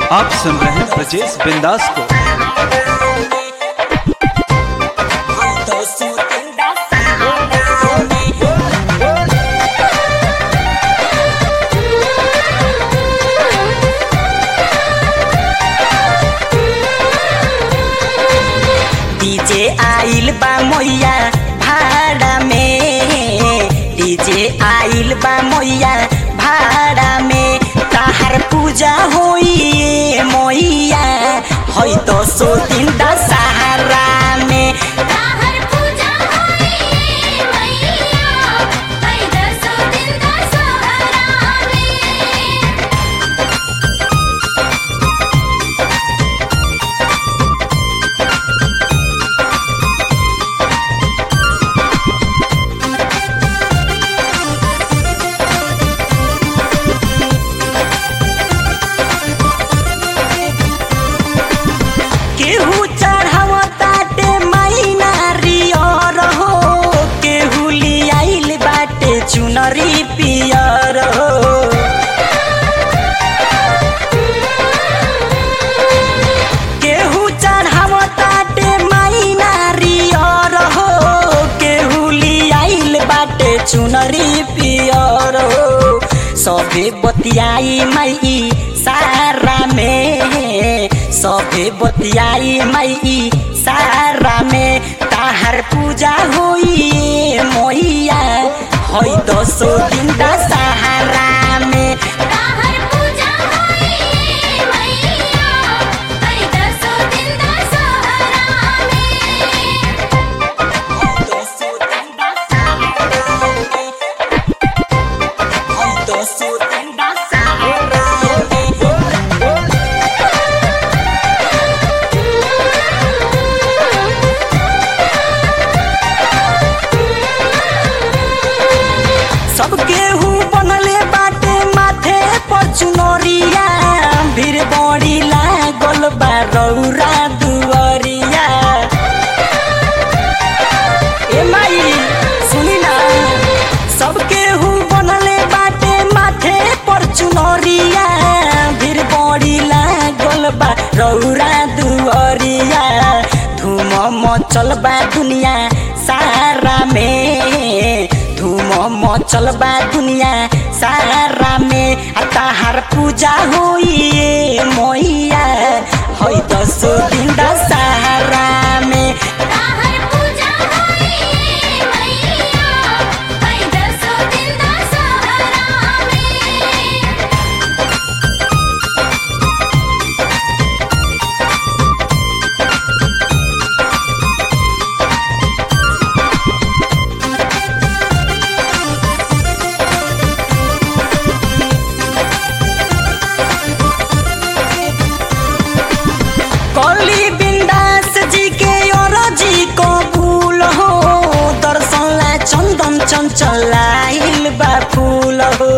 आप सुन रहे हैं ब्रजेश बिंदास को। डीजे आइल बा मैया भाड़ा में, डीजे आइल बा मैया भाड़ा में, ताहर पूजा होई मैया होई तो सो दिन दशहरा में। ताहर पूजा होई मैया होई तो सो दिन दशहरा में। केहू चढ़ावताटे माइना रियर हो, केहू लियाइल बाटे चुनरी पियर हो। केहू चढ़ावताटे माइना रियर हो, केहू लियाइल बाटे चुनरी पियर हो। सभे बतियाई माई सारा में, सभे बतियाई माई सारा में, ताहर पूजा होई मैया होई दसो दिन दशहरा में। ताहर पूजा होई मैया होई तो सो दिन दशहरा में। दसो दिन दशहरा में, होई दसो दिन दशहरा में। सब केहू बनले बाटे माथे पर चुनरिया, भीड़ बड़ी लागल बा रौरा दुआरिया। ए माई सुनी ना, सब केहू बनले बाटे माथे पर चुनरिया, भीड़ बड़ी लागल बा रौरा दुआरिया। धूम मचल बा दुनिया सारा में, धूम मचल बा दुनिया सारा में, आ ताहार पूजा होई मैया होई दसो दिन दशहरा में। ताहर पूजा होई मैया होई तो सो दिन दशहरा में। कली बिंदास जी के औरजी को भूल हो, दर्शन ला चंदन चंचल आइल बा फूल हो।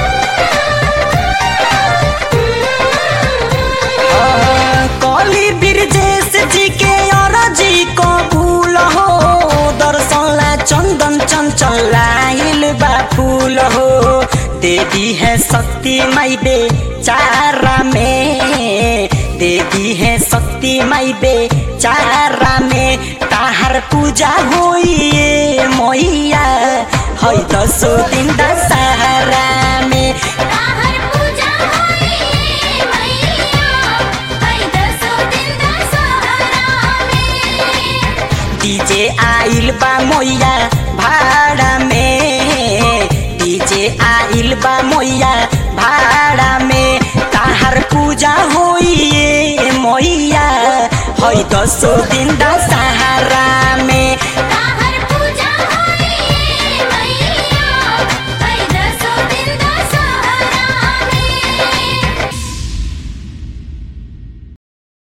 कली बिरजेश जी के औरजी को भूल हो, दर्शन ला चंदन चंचल आइल बा फूल हो। देवी है शक्ति माई बेचारा में, देवी है शक्ति माई बेचारा में, ताहर पूजा होई मैया होई दसो दिन दशहरा में। ताहर पूजा होई मैया होई तो सो दिन दशहरा में। डीजे आइल बा मैया भाड़ा में, डीजे आइल बा मैया भाड़ा में, ताहर पूजा होई मैया होई दसो दिन दशहरा